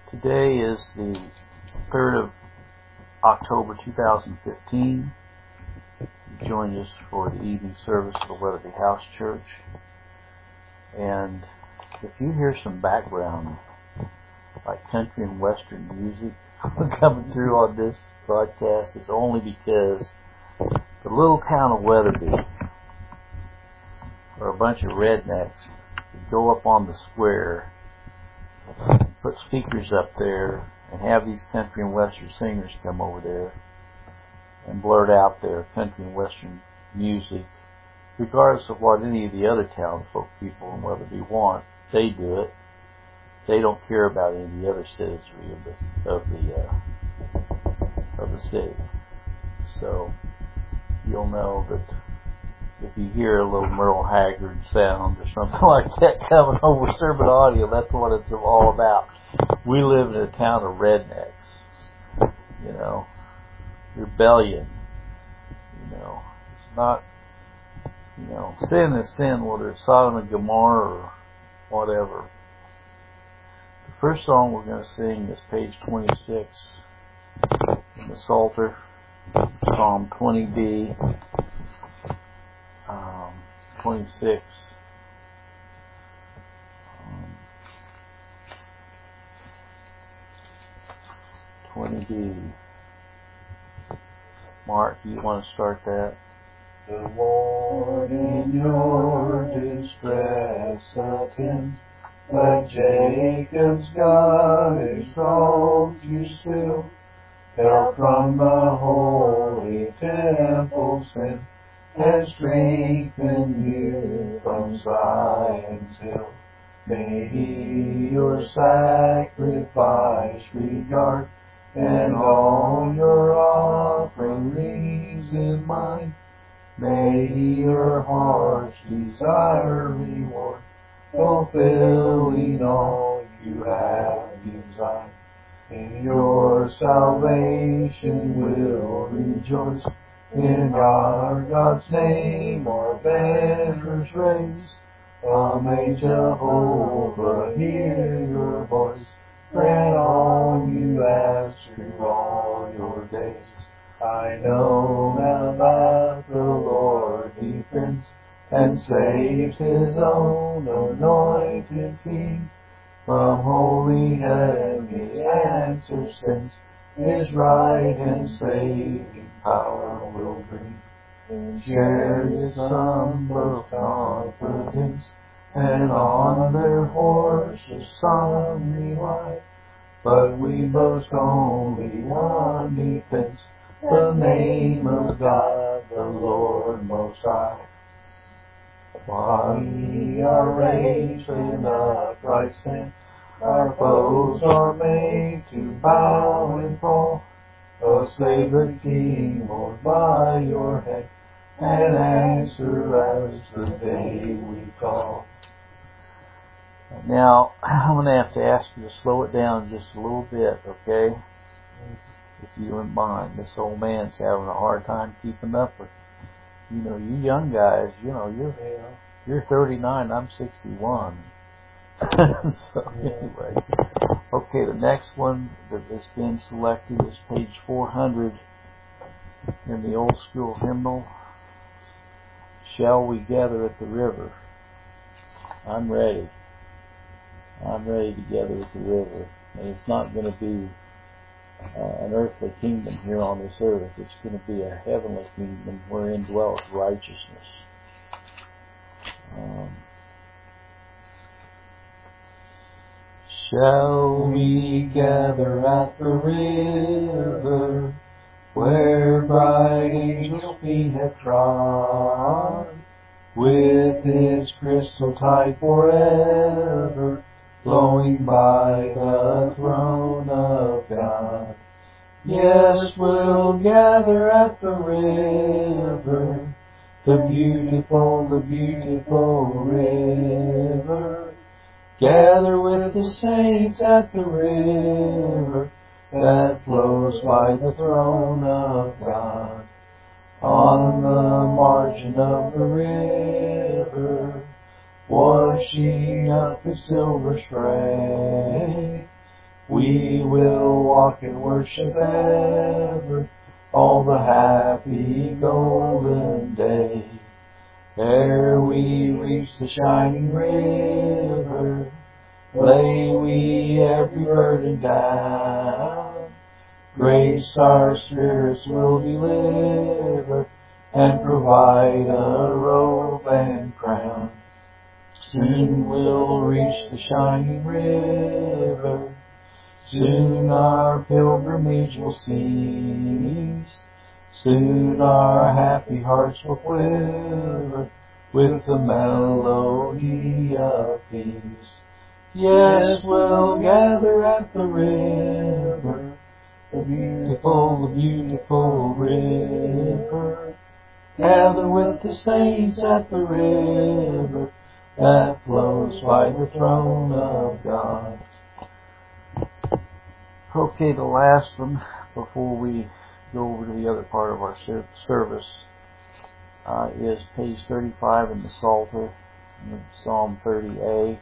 Today is the 3rd of October 2015. You joined us for the evening service of the Weatherby House Church. And if you hear some background, like country and western music coming through on this broadcast, it's only because the little town of Weatherby, where a bunch of rednecks would go up on the square, put speakers up there, and have these country and western singers come over there and blurt out their country and western music, regardless of what any of the other townsfolk people in Weatherby want. They do it. They don't care about any of the other citizenry of the city. So you'll know that if you hear a little Merle Haggard sound or something like that coming over sermon audio, that's what it's all about. We live in a town of rednecks. Rebellion. It's not, sin is sin, whether it's Sodom and Gomorrah or whatever. The first song we're going to sing is page 26 in the Psalter, Psalm 20b, 26. 20b. Mark, do you want to start that? The Lord in your distress attend. Let Jacob's God exalt you still. Help from the holy temple send, and strengthen you from Zion's hill. May He your sacrifice regard, and all your offerings in mind. May He your heart's desire reward, fulfilling all you have designed. In your salvation we'll rejoice, in our God's name our banners raise. May Jehovah hear your voice, grant all you ask through all your days. I know now that the Lord defends and saves His own anointed King. From holy heaven His answer sends, His right hand saving power will bring. In chariots some boast confidence, and on their horses some rely. But we boast only one defense, the name of God, the Lord Most High. While ye are raised in upright stand, our foes are made to bow and fall. Oh, save the King, Lord, by your head, and answer as the day we call. Now, I'm going to have to ask you to slow it down just a little bit, okay? If you wouldn't mind. This old man's having a hard time keeping up with, you young guys, you're 39, I'm 61. So anyway. Okay, the next one that has been selected is page 400 in the old school hymnal. Shall we gather at the river? I'm ready. I'm ready to gather at the river. And it's not going to be an earthly kingdom here on this earth. It's going to be a heavenly kingdom wherein dwells righteousness. Shall we gather at the river, where bright angels' feet have trod, with its crystal tide forever, flowing by the throne of God? Yes, we'll gather at the river, the beautiful river. Gather with the saints at the river that flows by the throne of God. On the margin of the river, washing up its silver spray, we We will walk in worship ever, all the happy golden day. Ere we reach the shining river, lay we every burden down. Grace our spirits will deliver, and provide a robe and crown. Soon we'll reach the shining river, soon our pilgrimage will cease. Soon our happy hearts will quiver with the melody of peace. Yes, we'll gather at the river, the beautiful river. Gather with the saints at the river that flows by the throne of God. Okay, the last one before we go over to the other part of our service is page 35 in the Psalter, Psalm 30a.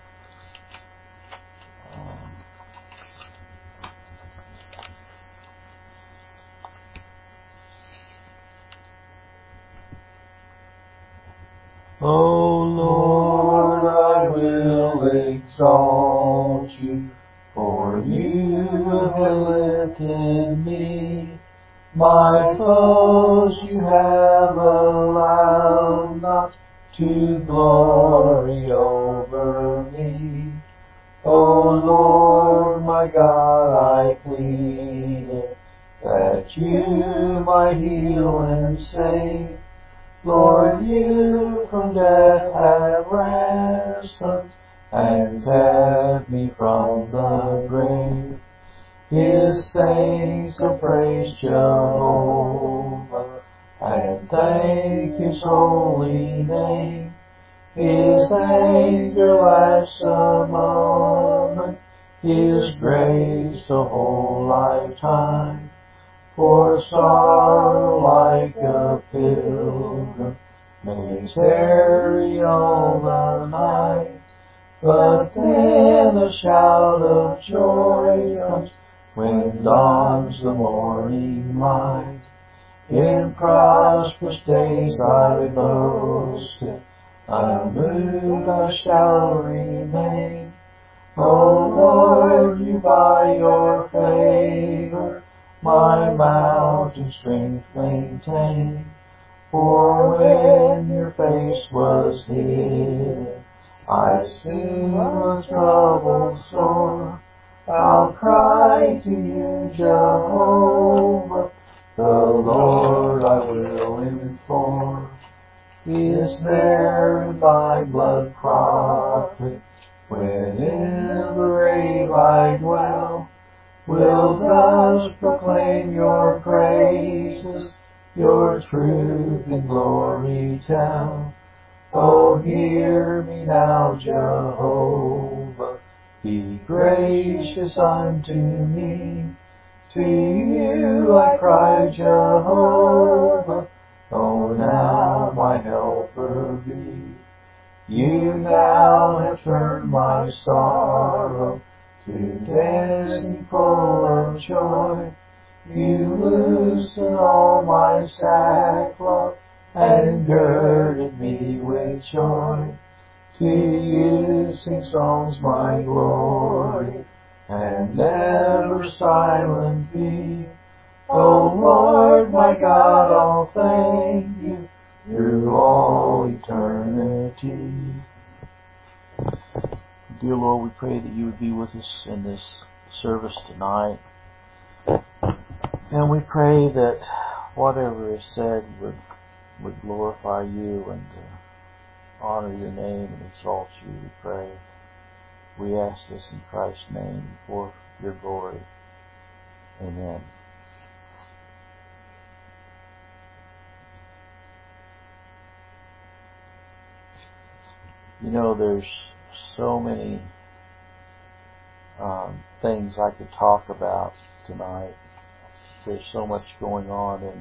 O Lord, I will exalt you, for you have lifted me. My foes you have allowed not to glory over me. O Lord, my God, I plead that you might heal and save. Lord, you from death have ransomed and kept me from the grave. His saints will praise Jehovah and thank His holy name. His anger lasts a moment, His grace a whole lifetime. For sorrow like a pilgrim may tarry all the night, but then a shout of joy comes when dawns the morning light. In prosperous days I boasted, unmoved I shall remain. O Lord, you by your favor my mountain strength maintain. For when your face was hid, I soon was troubled sore. I'll cry to you, Jehovah, the Lord I will implore. Is there in thy blood profit, when in the grave I dwell? Will dust proclaim your praises, your truth and glory tell? Oh, hear me now, Jehovah, be gracious unto me. To you I cry, Jehovah, oh, now my helper be. You now have turned my sorrow to dancing full of joy. You loosen all my sackcloth and girded me with joy. To you sing songs my glory, and never silent be. O Lord, my God, I'll thank you through all eternity. Dear Lord, we pray that you would be with us in this service tonight. And we pray that whatever is said would glorify you and honor your name and exalt you, we pray. We ask this in Christ's name for your glory. Amen. You know, there's so many things I could talk about tonight. There's so much going on in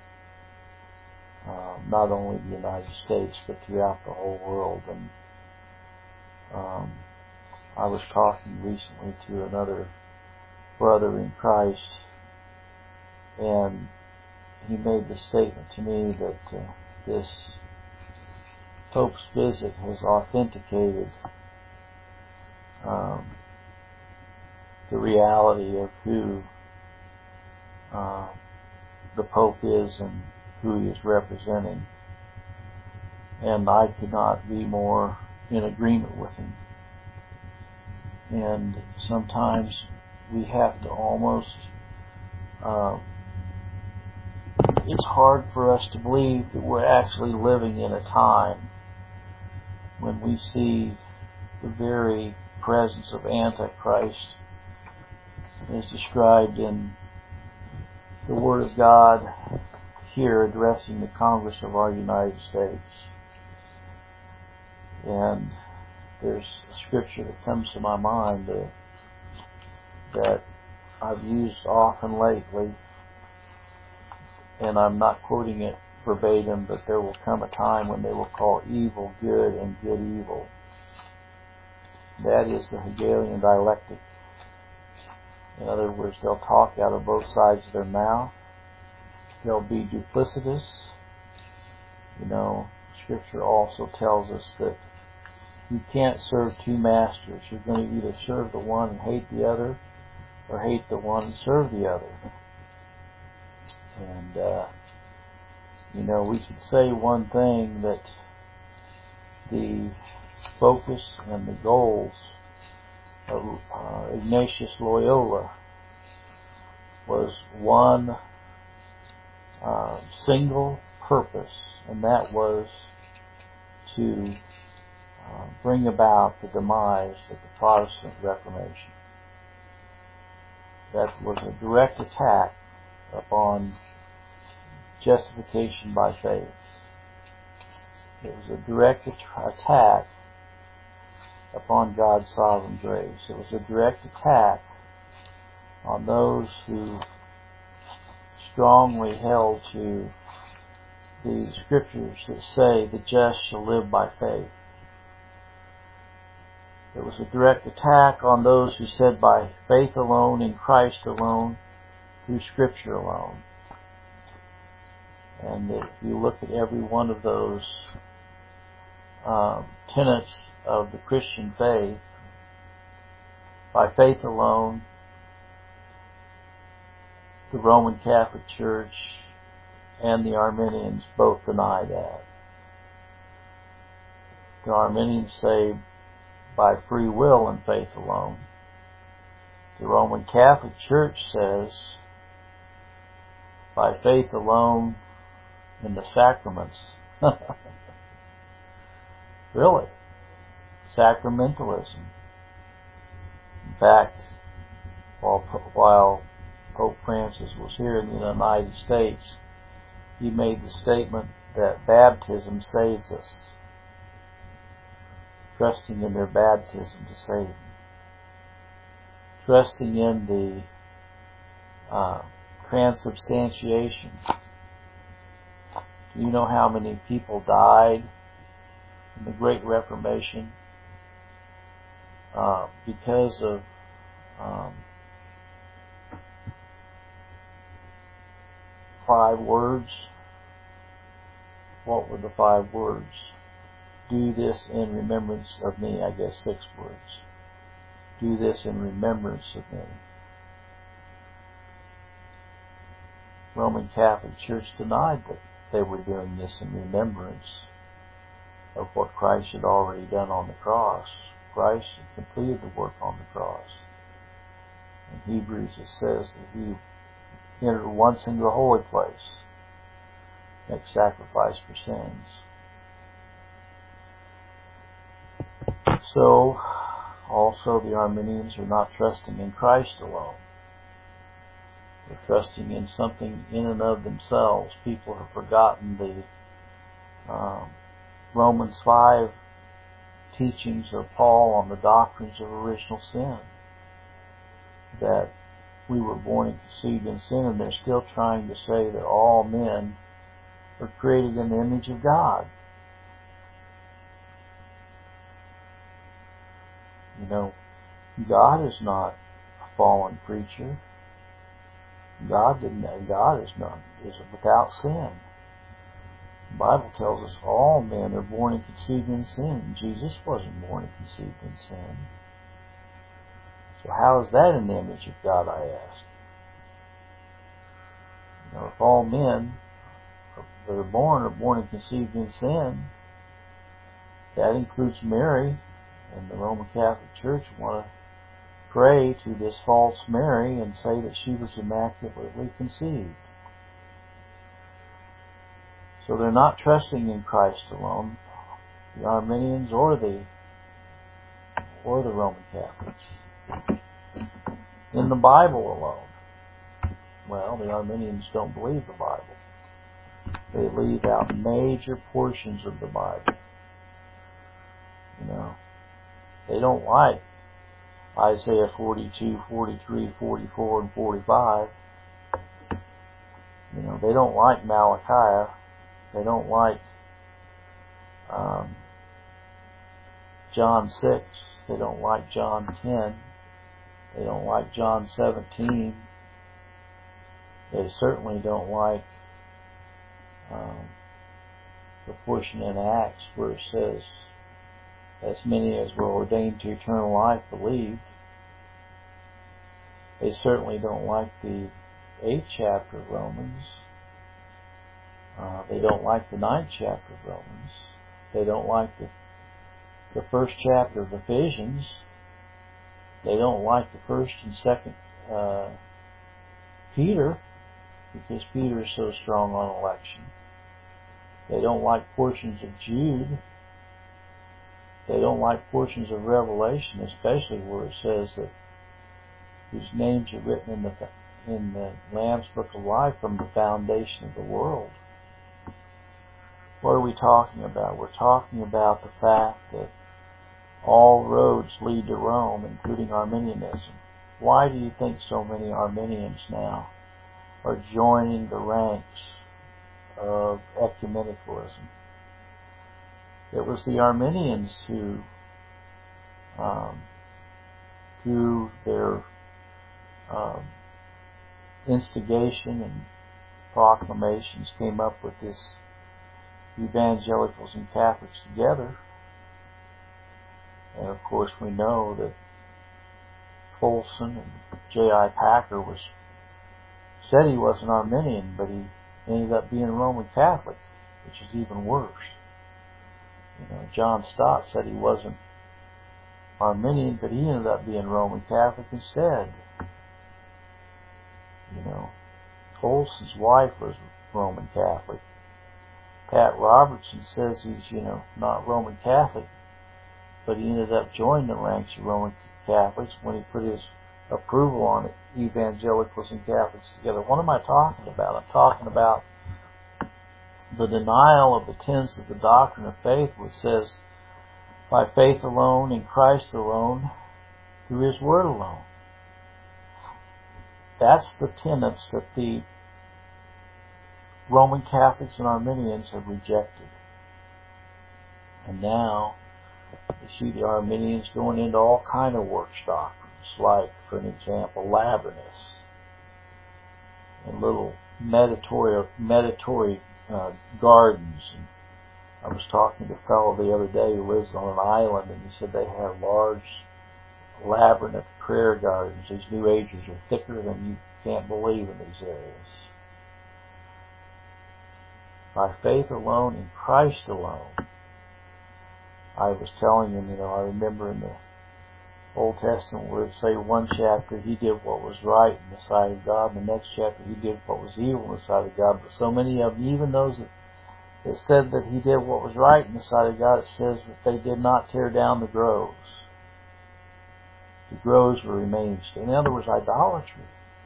not only the United States, but throughout the whole world. And I was talking recently to another brother in Christ, and he made the statement to me that this Pope's visit has authenticated the reality of who the Pope is and who he is representing. And I could not be more in agreement with him. And sometimes we have to almost, it's hard for us to believe that we're actually living in a time when we see the very presence of Antichrist as described in the Word of God here addressing the Congress of our United States. And there's a scripture that comes to my mind that I've used often lately, and I'm not quoting it verbatim, but there will come a time when they will call evil good and good evil. That is the Hegelian dialectic. In other words, they'll talk out of both sides of their mouth. They'll be duplicitous. Scripture also tells us that you can't serve two masters. You're going to either serve the one and hate the other, or hate the one and serve the other. And, we could say one thing, that the focus and the goals of Ignatius Loyola was one single purpose, and that was to bring about the demise of the Protestant Reformation. That was a direct attack upon justification by faith. It was a direct attack upon God's sovereign grace. It was a direct attack on those who strongly held to the scriptures that say the just shall live by faith. It was a direct attack on those who said by faith alone, in Christ alone, through Scripture alone. And if you look at every one of those tenets of the Christian faith, by faith alone, the Roman Catholic Church and the Arminians both deny that. The Arminians say by free will and faith alone. The Roman Catholic Church says by faith alone in the sacraments. Really? Sacramentalism. In fact, while Pope Francis was here in the United States, he made the statement that baptism saves us. Trusting in their baptism to save them. Trusting in the transubstantiation. Do you know how many people died in the Great Reformation because of five words? What were the 5 words? Do this in remembrance of me. I guess 6 words. Do this in remembrance of me. Roman Catholic Church denied that they were doing this in remembrance of what Christ had already done on the cross. Christ had completed the work on the cross. In Hebrews it says that He entered once into the holy place, make sacrifice for sins. So, also the Arminians are not trusting in Christ alone. They're trusting in something in and of themselves. People have forgotten the Romans 5 teachings of Paul on the doctrines of original sin. That we were born and conceived in sin, and they're still trying to say that all men are created in the image of God. God is not fallen creature. God is without sin. The Bible tells us all men are born and conceived in sin. Jesus wasn't born and conceived in sin. So how is that an image of God, I ask? If all men that are born and conceived in sin, that includes Mary, and the Roman Catholic Church want to pray to this false Mary and say that she was immaculately conceived. So they're not trusting in Christ alone, the Arminians or the Roman Catholics. In the Bible alone. Well, the Arminians don't believe the Bible. They leave out major portions of the Bible. They don't like Isaiah 42, 43, 44, and 45. They don't like Malachi. They don't like John 6. They don't like John 10. They don't like John 17. They certainly don't like the portion in Acts where it says, as many as were ordained to eternal life believed. They certainly don't like the 8th chapter of Romans. They don't like the 9th chapter of Romans. They don't like the 1st chapter of Ephesians. They don't like the 1st and 2nd Peter, because Peter is so strong on election. They don't like portions of Jude. They don't like portions of Revelation, especially where it says that whose names are written in the Lamb's Book of Life from the foundation of the world. What are we talking about? We're talking about the fact that all roads lead to Rome, including Arminianism. Why do you think so many Arminians now are joining the ranks of ecumenicalism? It was the Arminians who, through their instigation and proclamations, came up with this evangelicals and Catholics together. And of course we know that Colson and J.I. Packer said he was an Arminian, but he ended up being Roman Catholic, which is even worse. John Stott said he wasn't Arminian, but he ended up being Roman Catholic instead. Colson's wife was Roman Catholic. Pat Robertson says he's, not Roman Catholic, but he ended up joining the ranks of Roman Catholics when he put his approval on it, evangelicals and Catholics together. What am I talking about? I'm talking about the denial of the tenets of the doctrine of faith, which says, by faith alone, in Christ alone, through His Word alone. That's the tenets that the Roman Catholics and Arminians have rejected. And now, you see the Arminians going into all kind of works doctrines, like, for an example, Labrinus, and little meditatory gardens. And I was talking to a fellow the other day who lives on an island, and he said they have large labyrinth prayer gardens. These New Agers are thicker than you can't believe in these areas. By faith alone, in Christ alone. I was telling him, I remember in the Old Testament where it say one chapter he did what was right in the sight of God, and the next chapter he did what was evil in the sight of God. But so many of them, even those that said that he did what was right in the sight of God, it says that they did not tear down the groves. The groves were remained. In other words, idolatry.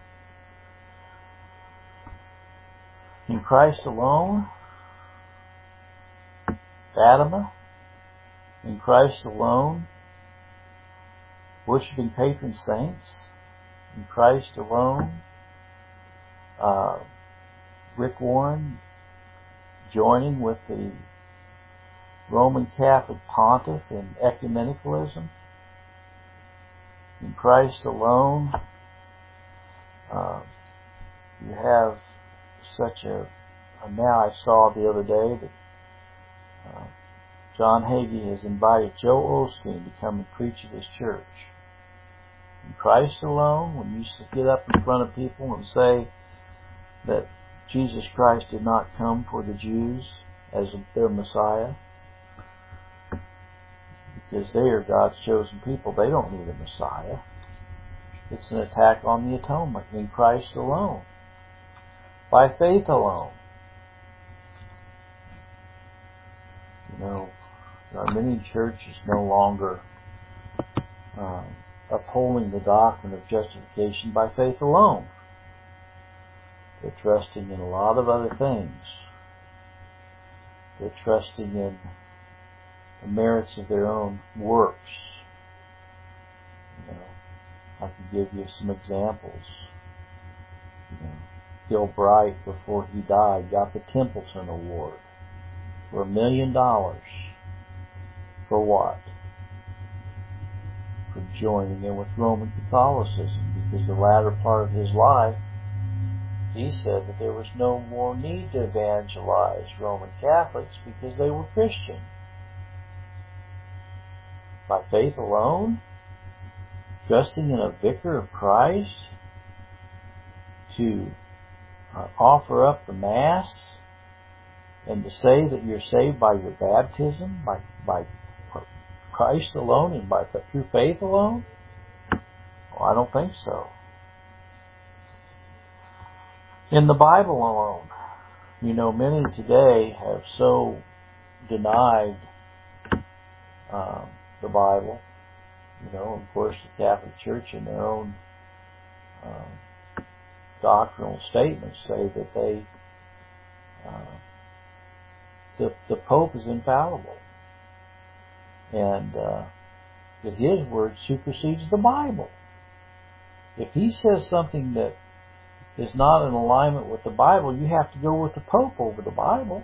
In Christ alone, Fatima, in Christ alone, worshiping patron saints, in Christ alone, Rick Warren joining with the Roman Catholic pontiff in ecumenicalism, in Christ alone, have such a now I saw the other day that John Hagee has invited Joel Osteen to come and preach at his church. In Christ alone, when you get up in front of people and say that Jesus Christ did not come for the Jews as their Messiah, because they are God's chosen people, they don't need a Messiah. It's an attack on the atonement in Christ alone, by faith alone. You know, the Arminian Church is no longer upholding the doctrine of justification by faith alone. They're trusting in a lot of other things. They're trusting in the merits of their own works. You know, I can give you some examples. You know, Bill Bright, before he died, got the Templeton Award for $1 million. For what? For joining in with Roman Catholicism, because the latter part of his life, he said that there was no more need to evangelize Roman Catholics because they were Christian. By faith alone, trusting in a vicar of Christ to offer up the Mass and to say that you're saved by your baptism, by Christ alone and through faith alone? Well, I don't think so. In the Bible alone, you know, many today have so denied the Bible. You know, of course, the Catholic Church in their own doctrinal statements say that the Pope is infallible, and that his word supersedes the Bible. If he says something that is not in alignment with the Bible, you have to go with the Pope over the Bible.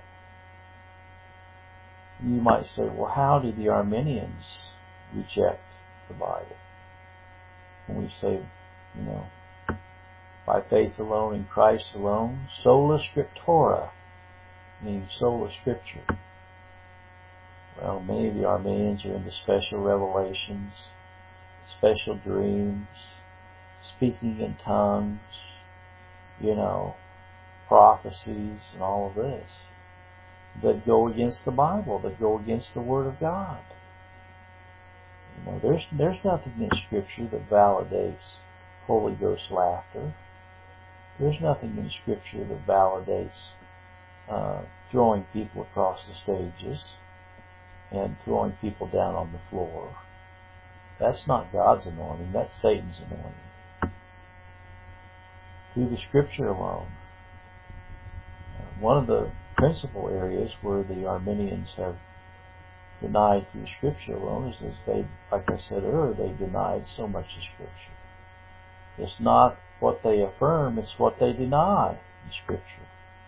You might say, well, how do the Arminians reject the Bible? And we say, you know, by faith alone in Christ alone, sola scriptura, meaning sola scripture. Well, many of the Arminians are into special revelations, special dreams, speaking in tongues, you know, prophecies and all of this that go against the Bible, that go against the Word of God. You know, there's nothing in Scripture that validates Holy Ghost laughter. There's nothing in Scripture that validates throwing people across the stages and throwing people down on the floor. That's not God's anointing, that's Satan's anointing. Through the Scripture alone. One of the principal areas where the Arminians have denied through Scripture alone is they, like I said earlier, they denied so much of Scripture. It's not what they affirm, it's what they deny in Scripture.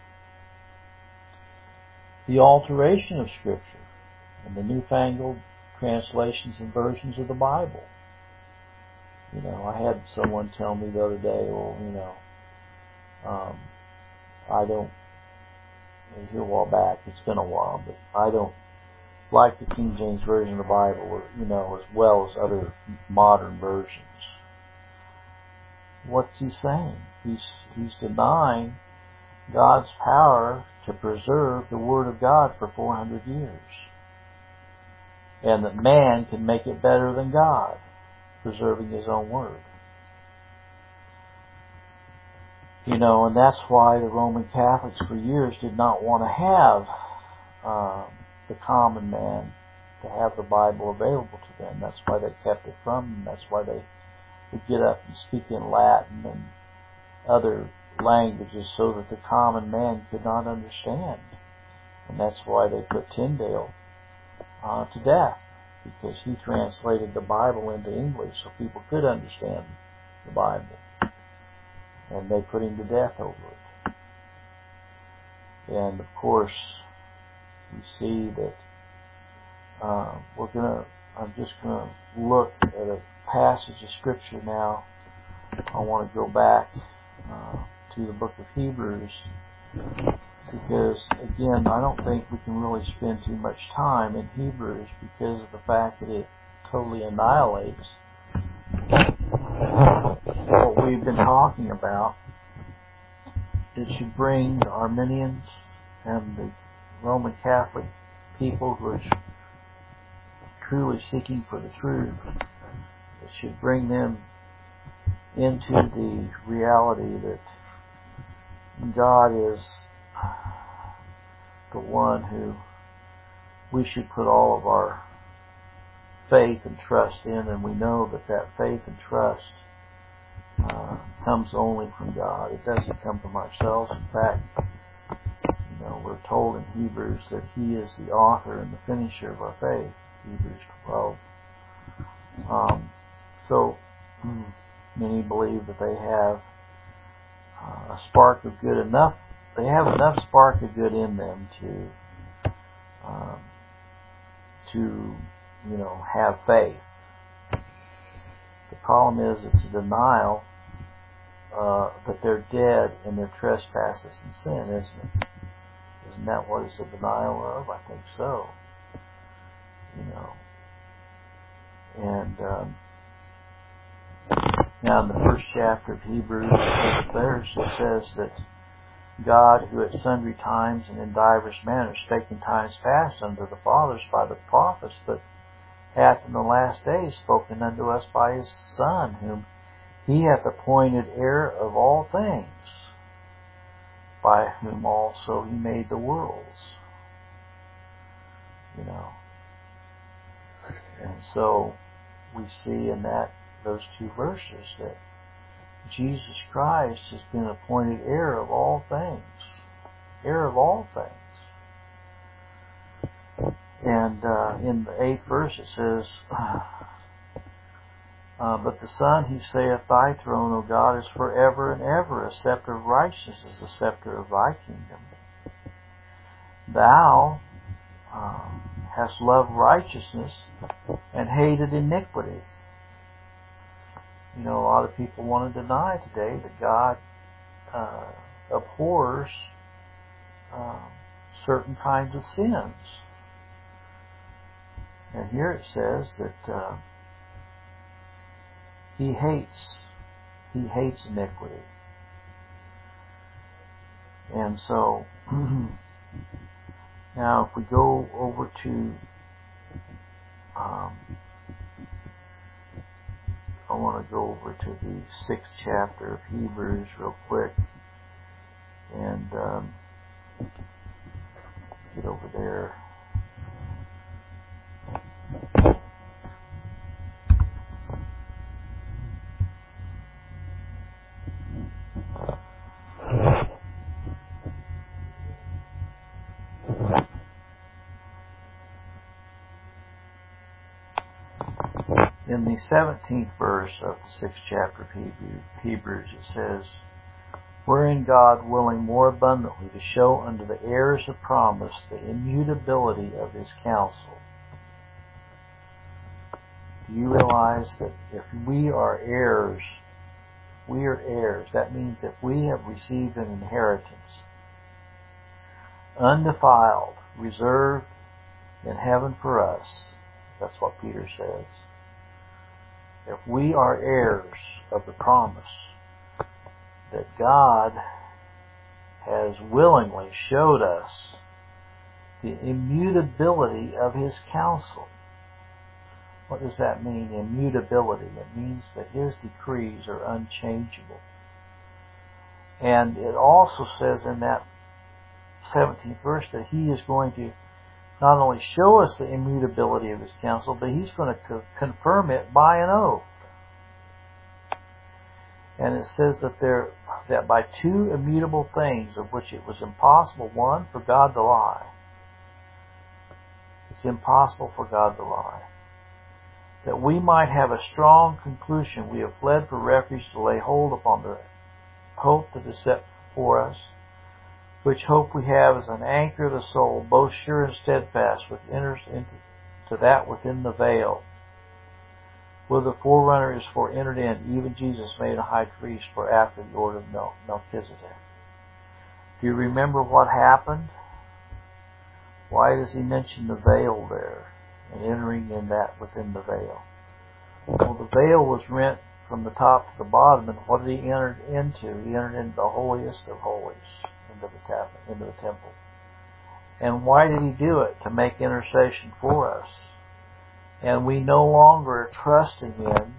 The alteration of Scripture and the newfangled translations and versions of the Bible. You know, I had someone tell me the other day, well, you know, I don't, it was a while back, it's been a while, but I don't like the King James Version of the Bible, you know, as well as other modern versions. What's he saying? He's denying God's power to preserve the Word of God for 400 years. And that man can make it better than God, preserving His own Word. You know, and that's why the Roman Catholics for years did not want to have the common man to have the Bible available to them. That's why they kept it from them. That's why they would get up and speak in Latin and other languages so that the common man could not understand. And that's why they put Tyndale to death, because he translated the Bible into English so people could understand the Bible. And they put him to death over it. And of course, we see that I'm just going to look at a passage of Scripture now. I want to go back to to the book of Hebrews, because, again, I don't think we can really spend too much time in Hebrews because of the fact that it totally annihilates what we've been talking about. It should bring the Arminians and the Roman Catholic people who are truly seeking for the truth. It should bring them into the reality that God is the one who we should put all of our faith and trust in, and we know that that faith and trust comes only from God. It doesn't come from ourselves. In fact, we're told in Hebrews that He is the author and the finisher of our faith. Hebrews 12. So many believe that they have a spark of good enough. They have enough spark of good in them to have faith. The problem is it's a denial that they're dead in their trespasses and sin, isn't it? Isn't that what it's a denial of? I think so. And now in the first chapter of Hebrews, it says that God, who at sundry times and in divers manners spake in times past unto the fathers by the prophets, but hath in the last days spoken unto us by His Son, whom He hath appointed heir of all things, by whom also He made the worlds. And so we see in those two verses that Jesus Christ has been appointed heir of all things. Heir of all things. And in the 8th verse it says, but the Son, He saith, Thy throne, O God, is forever and ever. A scepter of righteousness is the scepter of Thy kingdom. Thou hast loved righteousness and hated iniquity. A lot of people want to deny today that God abhors certain kinds of sins. And here it says that He hates iniquity. And so now if we go over to I want to go over to the 6th chapter of Hebrews real quick and get over there. In the 17th verse of the 6th chapter of Hebrews, it says, wherein God, willing more abundantly to show unto the heirs of promise the immutability of His counsel. Do you realize that if we are heirs, that means if we have received an inheritance, undefiled, reserved in heaven for us, that's what Peter says. If we are heirs of the promise that God has willingly showed us the immutability of His counsel. What does that mean, immutability? It means that His decrees are unchangeable. And it also says in that 17th verse that He is going to not only show us the immutability of His counsel, but He's going to confirm it by an oath. And it says that by two immutable things of which it was impossible, one, for God to lie. It's impossible for God to lie. That we might have a strong conclusion, we have fled for refuge to lay hold upon the hope that is set before us, which hope we have as an anchor of the soul, both sure and steadfast, which enters into that within the veil, Well, the forerunner is for entered in, even Jesus made a high priest for after the order of Melchizedek. Do you remember what happened? Why does he mention the veil there and entering in that within the veil? Well, the veil was rent from the top to the bottom, and what did he enter into? He entered into the holiest of holies, into the temple. And why did he do it? To make intercession for us. And we no longer are trusting in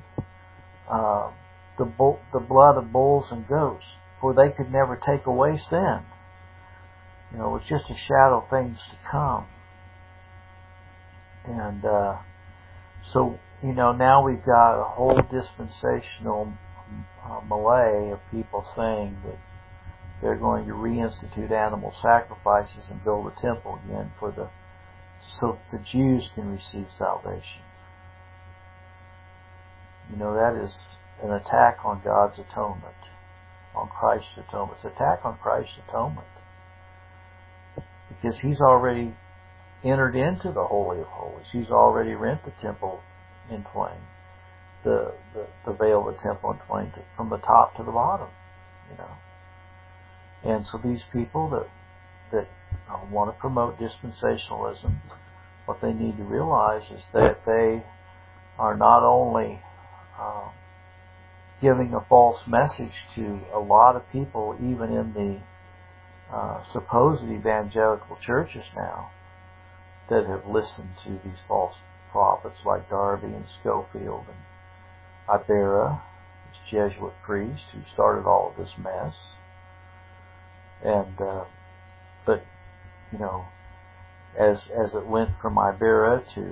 the blood of bulls and goats, for they could never take away sin. You know, it's just a shadow of things to come. And so, you know, now we've got a whole dispensational melee of people saying that they're going to reinstitute animal sacrifices and build a temple again so that the Jews can receive salvation. You know, that is an attack on God's atonement, on Christ's atonement. It's an attack on Christ's atonement. Because He's already entered into the Holy of Holies. He's already rent the temple in twain, the veil of the temple in twain, from the top to the bottom, you know. And so these people that want to promote dispensationalism, what they need to realize is that they are not only giving a false message to a lot of people, even in the supposed evangelical churches now, that have listened to these false prophets like Darby and Schofield and Ibera, this Jesuit priest who started all of this mess. And but you know, as it went from Ibera to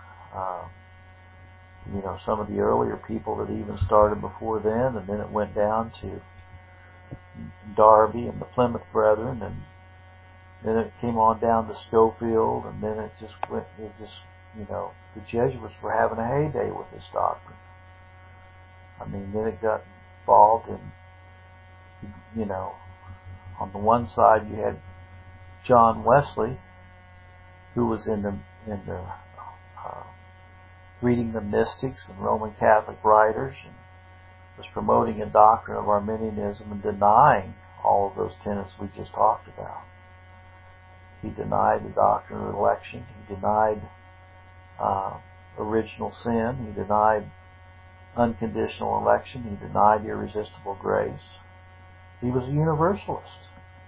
you know, some of the earlier people that even started before then, and then it went down to Darby and the Plymouth Brethren, and then it came on down to Schofield, and then it just you know, the Jesuits were having a heyday with this doctrine. I mean, then it got involved in, you know, on the one side you had John Wesley, who was in the reading the mystics and Roman Catholic writers, and was promoting a doctrine of Arminianism and denying all of those tenets we just talked about. He denied the doctrine of election. He denied original sin. He denied unconditional election. He denied irresistible grace. He was a universalist.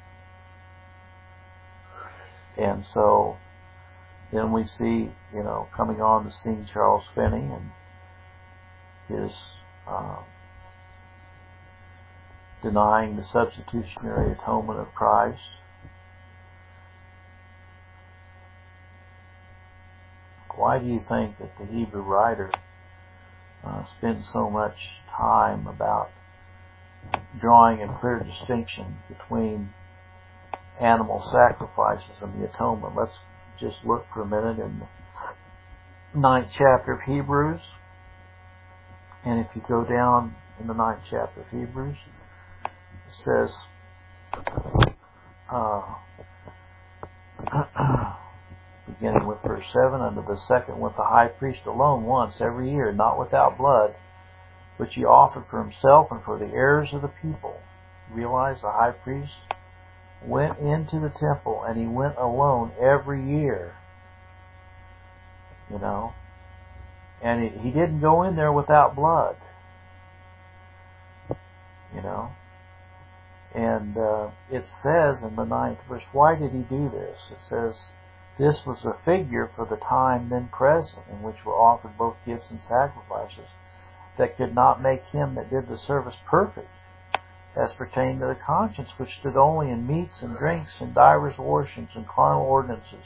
And so then we see, you know, coming on the scene Charles Finney and his denying the substitutionary atonement of Christ. Why do you think that the Hebrew writer spends so much time about drawing a clear distinction between animal sacrifices and the atonement? Let's just look for a minute in the 9th chapter of Hebrews. And if you go down in the 9th chapter of Hebrews, it says, beginning with verse 7, unto the second went the high priest alone once every year, not without blood, which he offered for himself and for the heirs of the people. Realize the high priest went into the temple, and he went alone every year. You know, and he didn't go in there without blood. You know, and it says in the 9th verse, why did he do this? It says, this was a figure for the time then present, in which were offered both gifts and sacrifices, that could not make him that did the service perfect, as pertained to the conscience, which stood only in meats and drinks and divers washings and carnal ordinances,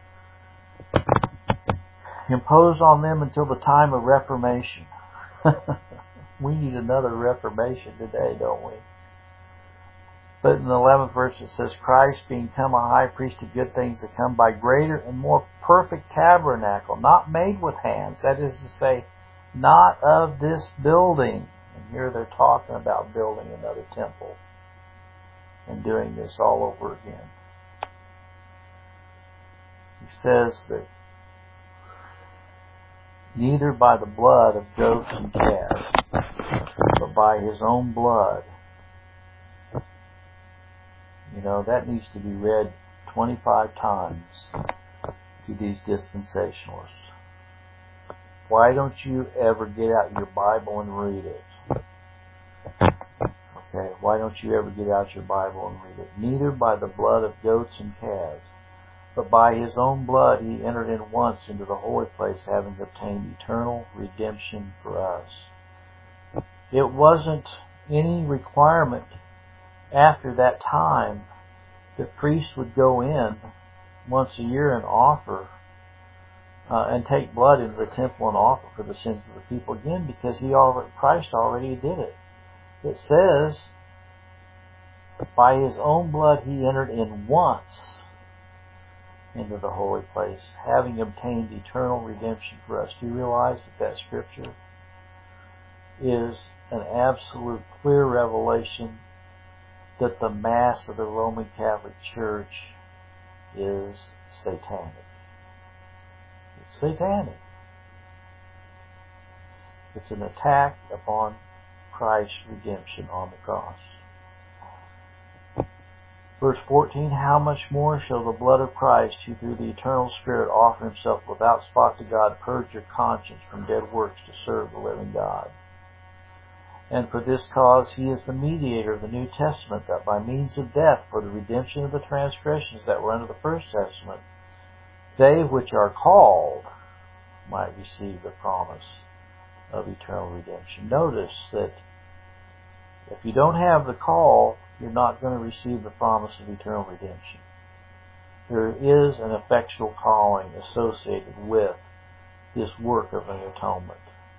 imposed on them until the time of Reformation. We need another Reformation today, don't we? But in the 11th verse it says, Christ being come a high priest of good things that come by greater and more perfect tabernacle, not made with hands, that is to say, not of this building. And here they're talking about building another temple and doing this all over again. He says that neither by the blood of goats and calves, but by His own blood. You know, that needs to be read 25 times to these dispensationalists. Why don't you ever get out your Bible and read it? Okay, why don't you ever get out your Bible and read it? Neither by the blood of goats and calves, but by His own blood He entered in once into the holy place, having obtained eternal redemption for us. It wasn't any requirement after that time that priests would go in once a year and offer and take blood into the temple and offer for the sins of the people again, because Christ already did it. It says, by His own blood He entered in once into the holy place, having obtained eternal redemption for us. Do you realize that scripture is an absolute clear revelation that the Mass of the Roman Catholic Church is satanic? It's satanic. It's an attack upon Christ's redemption on the cross. Verse 14, how much more shall the blood of Christ, who through the eternal Spirit offered Himself without spot to God, purge your conscience from dead works to serve the living God? And for this cause He is the mediator of the New Testament, that by means of death, for the redemption of the transgressions that were under the First Testament, they which are called might receive the promise of eternal redemption. Notice that if you don't have the call, you're not going to receive the promise of eternal redemption. There is an effectual calling associated with this work of an atonement.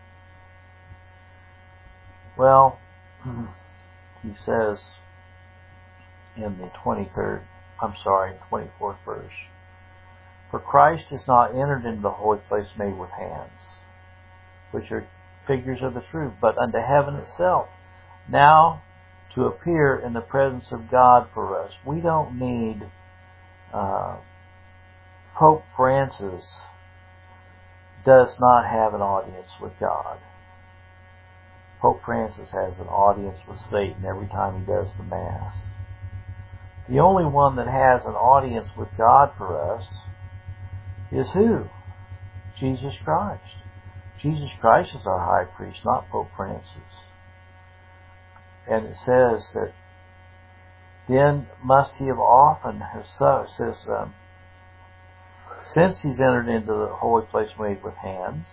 Well, he says in the 24th verse, for Christ is not entered into the holy place made with hands, which are figures of the truth, but unto heaven itself, now to appear in the presence of God for us. We don't need Pope Francis does not have an audience with God. Pope Francis has an audience with Satan every time he does the Mass. The only one that has an audience with God for us is who? Jesus Christ. Jesus Christ is our high priest, not Pope Francis. And it says that then must he have often have so. It says, since he's entered into the holy place made with hands,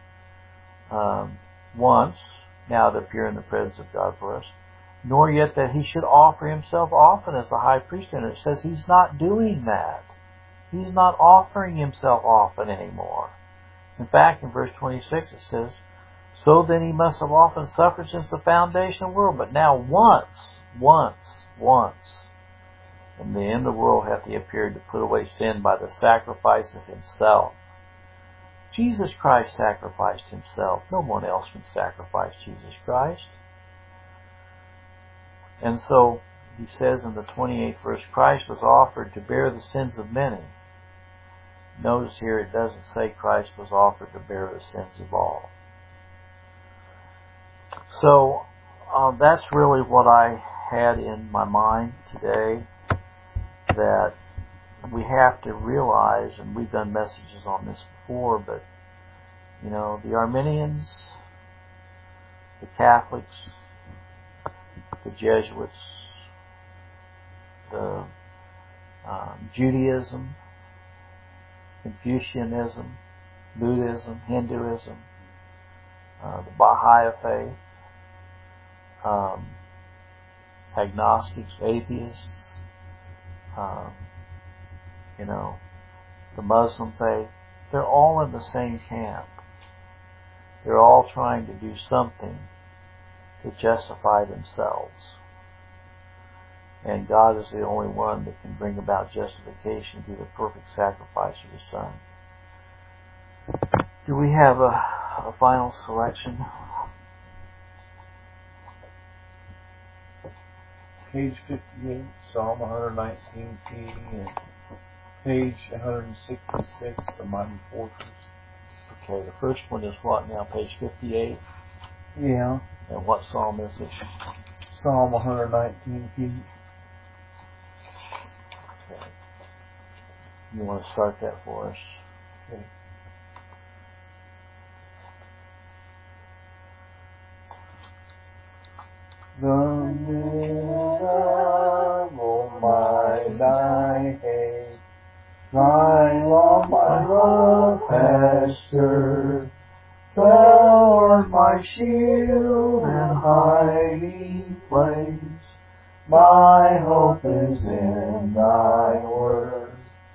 once, now to appear in the presence of God for us, nor yet that he should offer himself often as the high priest entered. It says he's not doing that. He's not offering himself often anymore. In fact, in verse 26 it says, so then he must have often suffered since the foundation of the world, but now once, in the end of the world hath he appeared to put away sin by the sacrifice of himself. Jesus Christ sacrificed himself. No one else can sacrifice Jesus Christ. And so, he says in the 28th verse, Christ was offered to bear the sins of many. Notice here it doesn't say Christ was offered to bear the sins of all. So, that's really what I had in my mind today, that we have to realize, and we've done messages on this before, but, you know, the Arminians, the Catholics, the Jesuits, the Judaism, Confucianism, Buddhism, Hinduism, the Baha'i faith, agnostics, atheists, the Muslim faith, they're all in the same camp. They're all trying to do something to justify themselves. And God is the only one that can bring about justification through the perfect sacrifice of His Son. Do we have a final selection? Page 58, Psalm 119P, and page 166, The Mighty Fortress. Okay, the first one is what now, page 58? Yeah. And what psalm is it? Psalm 119, Pete. Okay. You want to start that for us? Okay. The miserable mind I hate, thy law my love has stirred. Thou art my shield and hiding place, my hope is in thy word.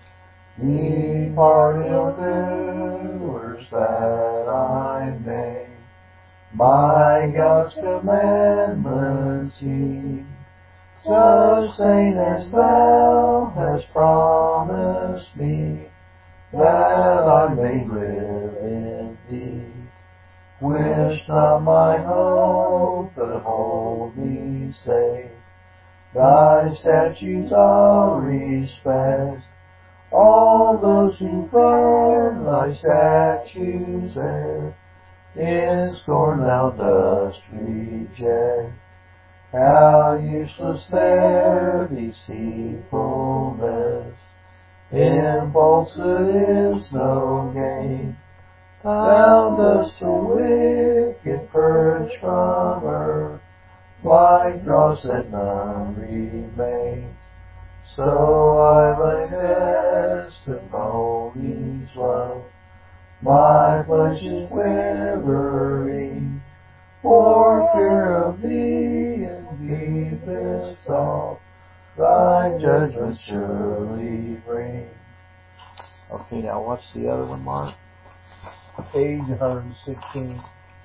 Depart ill-doers that I may by God's commandments heed. Sustain as thou hast promised me, that I may live in thee. Quench not my hope, but hold me safe. Thy statutes I'll respect. All those who burn thy statutes there, in scorn thou dost reject. How useless their deceitfulness, in falsehood is no gain. Thou dost the wicked purge from earth, like dross that none remains. So I lay fast upon His love, my flesh is quivering, for fear of Thee in deepest thought, Thy judgment surely bring. Okay, now what's the other one, Mark? Page 116.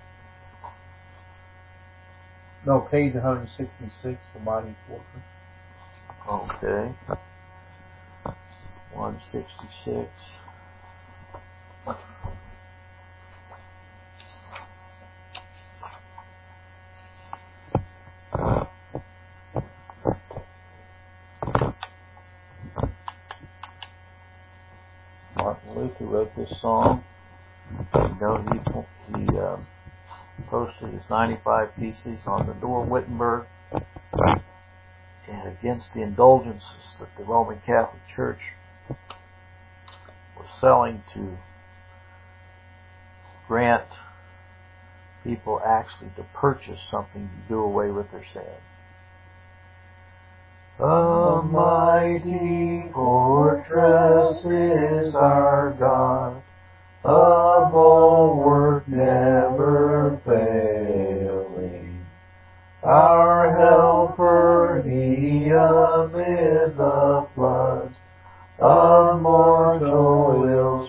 No, page 166, The Mighty Fortress. Okay. 166. Martin Luther wrote this song. You know, he posted his 95 Theses on the Door Wittenberg and against the indulgences that the Roman Catholic Church was selling to grant people actually to purchase something to do away with their sin. A mighty fortress is our God, a bulwark never failing. Our helper, He amid the floods of mortal ills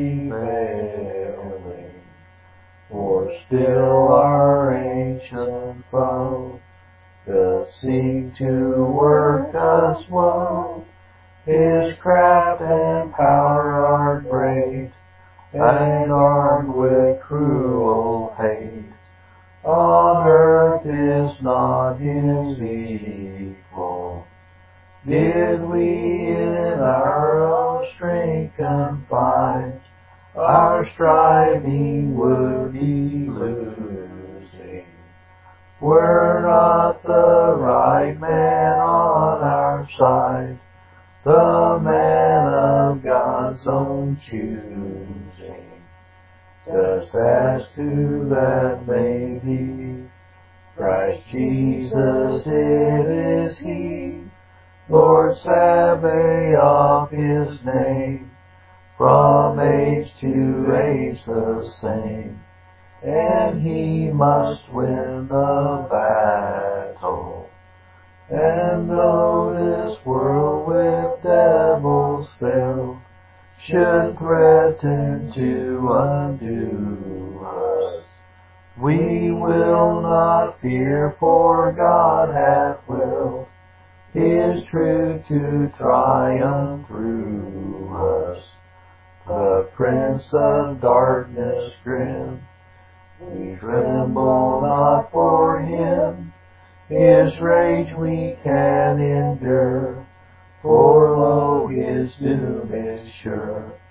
prevailing. For still our ancient foe does seek to work us woe. His craft and power are great, and armed with cruel hate. On earth is not His equal. Did we in our own strength confide, our striving would be losing. Were not the right man on our side, the man of God's own choosing. Just as to that may be, Christ Jesus it is He, Lord Sabaoth His name, from age to age the same, and He must win the battle. And though this world with devils filled should threaten to undo us, we will not fear, for God hath willed His truth to triumph through us. The Prince of Darkness grim, we tremble not for Him. His rage we can endure, for lo, His doom is sure.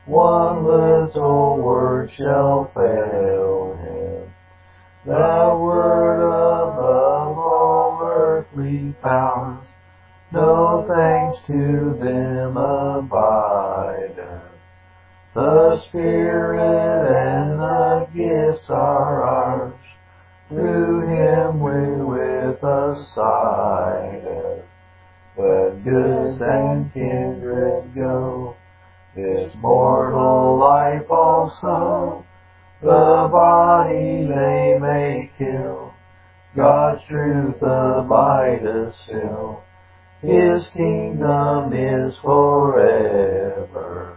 one little word shall fail him. That word above all earthly powers, no thanks to them abideth. The Spirit and the gifts are ours, through Him with us sideth. But goods and kindred go, this mortal life also, the body they may kill. God's truth abideth still, His kingdom is forever.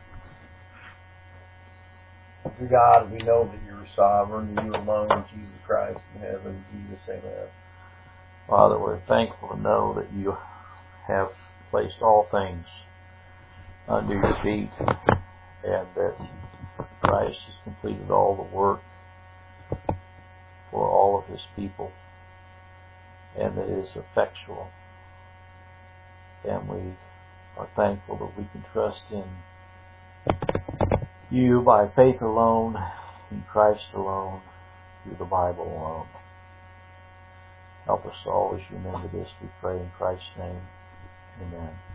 Dear God, we know that you're sovereign and you alone, Jesus Christ in heaven. Jesus, amen. Father, we're thankful to know that you have placed all things under your feet, and that Christ has completed all the work for all of His people, and that it is effectual. And we are thankful that we can trust in you by faith alone, in Christ alone, through the Bible alone. Help us to always remember this, we pray in Christ's name. Amen.